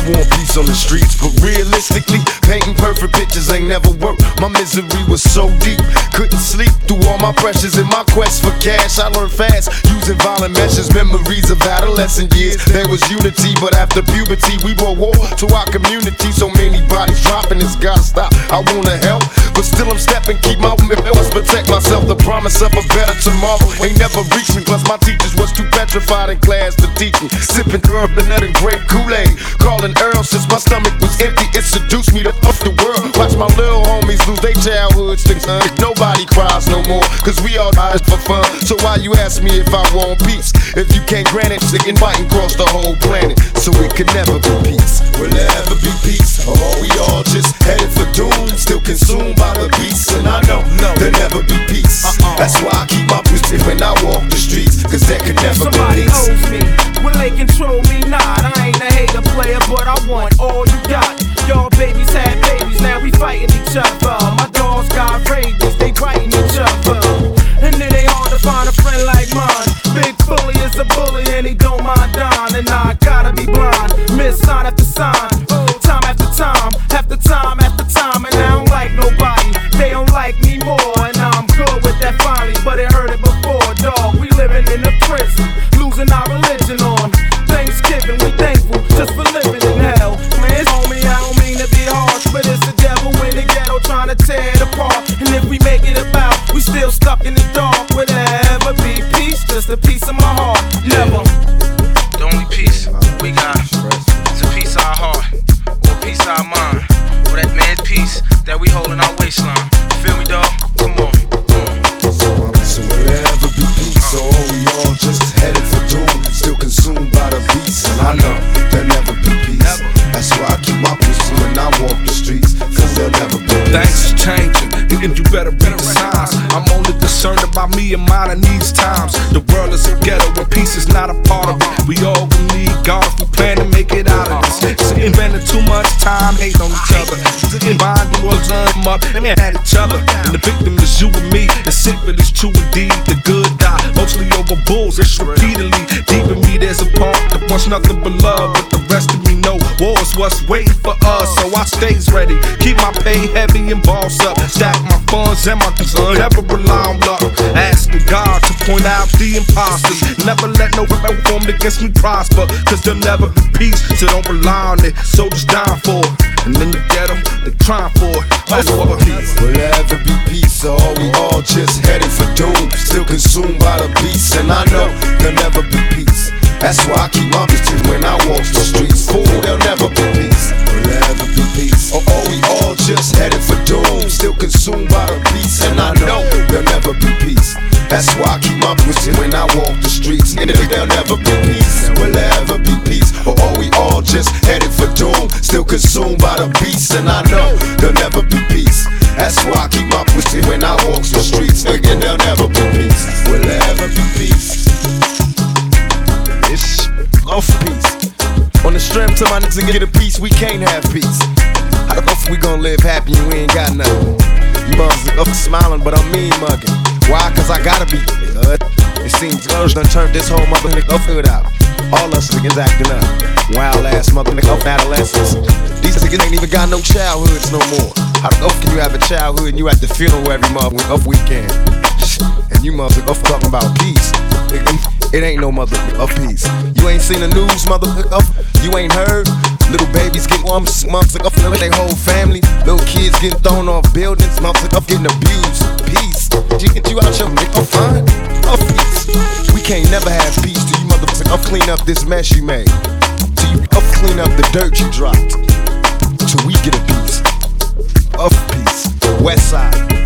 want peace on the streets, but realistically, painting perfect pictures ain't never worked. My misery was so deep, couldn't sleep through all my pressures. In my quest for cash, I learned fast, using violent measures. Memories of adolescent years, there was unity, but after puberty, we brought war to our community. So many bodies dropping, it's gotta stop. I wanna help, but still I'm stepping, keep my must protect myself. The promise of a better tomorrow ain't never reached me. Plus my teachers was too petrified in class to teach me. Sipping urban and grape Kool-Aid, calling Earl since my stomach was empty. It seduced me to fuck the world. Watch my little homies lose their childhoods. Nobody cries no more, cause we all die for fun. So why you ask me if I want peace? If you can't grant it, they inviting across the whole planet. So it could never be peace. Will there ever be peace? Or are we all just headed for doom? Still consumed by the beast. And I know there'll never be peace. That's why I keep my pussy when I walk the streets, cause there could never Somebody be peace. owes me, will they control me? Nah, I ain't a hater player, but I want all you got. Y'all babies had babies, now we fighting each other. My dogs got rabies, they biting each other. And it ain't hard to find a friend like mine. Big bully is a bully and he don't mind dying. And I gotta be blind, miss sign after sign, time after time, after time after time. And I don't like nobody, they don't like me more. And I'm good with that finally, but it hurt it before, dog. We living in a prison, losing our religion on Thanksgiving. We thankful just for living in hell. Man, homie, I don't mean to be harsh, but it's the devil in the ghetto trying to tear it apart. And if we make it about, we still stuck in the dark. Will there ever be peace? Just a piece of my heart. Never. The only peace we got is a piece of our heart, or a piece of our mind, or that man's peace that we hold in our waistline. Feel me, dog? Come on. So will there ever be peace? Or are we all just headed for doom? Still consumed by the beast. And I know there'll never be peace. That's why I keep my pussy when I walk the streets, cause there'll never be peace. Things is changing, and you better read the signs. I'm only concerned about me and mine in these times. The world is a ghetto and peace is not a part of it. We all gon' need God if we plan to make it out of this. Sitting spending too much time hating on each other. Sitting behind the walls them up, and they at each other. And the victim is you and me. The sick but it's true indeed. The good die, mostly over bulls. It's repeatedly deep in me. There's a part that wants nothing but love, but the rest of me know war is what's waiting for us. So I stays ready, keep my pay heavy and boss up. Stack my funds and my concern, never rely on luck. Asking God to point out the imposters. Never let no weapon formed against me prosper, cause there'll never be peace, so don't rely on it. Soldiers dying for it, and in the ghetto, they crying for it. Oh, peace. Will there ever be peace, or are we all just headed for doom? Still consumed by the beast, and I know there'll never be peace. That's why I keep my bitches when I walk the streets. Fool, there'll never be peace. Will there ever be peace, or are we all just headed for doom? Still consumed by the beast, and I know there'll never be peace. That's why I keep my pussy when I walk the streets. And there'll never be peace. Will there ever be peace, or are we all just headed for doom? Still consumed by the beast, and I know there'll never be peace. That's why I keep my pussy when I walk the streets. Again, there'll never be peace. Will there ever be peace? It's off peace. On the strength to my niggas get a piece, we can't have peace. How the fuck we gon' live happy and we ain't got nothing? You motherfuckers up smiling, but I'm mean mugging. Why? Cause I gotta be. It seems girls done turned this whole motherfucker hood out. All us niggas acting up. Wild ass motherfucker of adolescents. These niggas ain't even got no childhoods no more. How the fuck can you have a childhood and you at the funeral every motherfucker weekend? And you motherfucker talking about peace. It ain't no motherfucker of peace. You ain't seen the news, motherfucker. You ain't heard. Little babies get motherfucker with their whole family. Little kids getting thrown off buildings, motherfucker getting abused. Peace. Get you out your nigga fine. Of peace. We can't never have peace till you motherfucker clean up this mess you made. Till you clean up the dirt you dropped. Till we get a piece of peace. West side.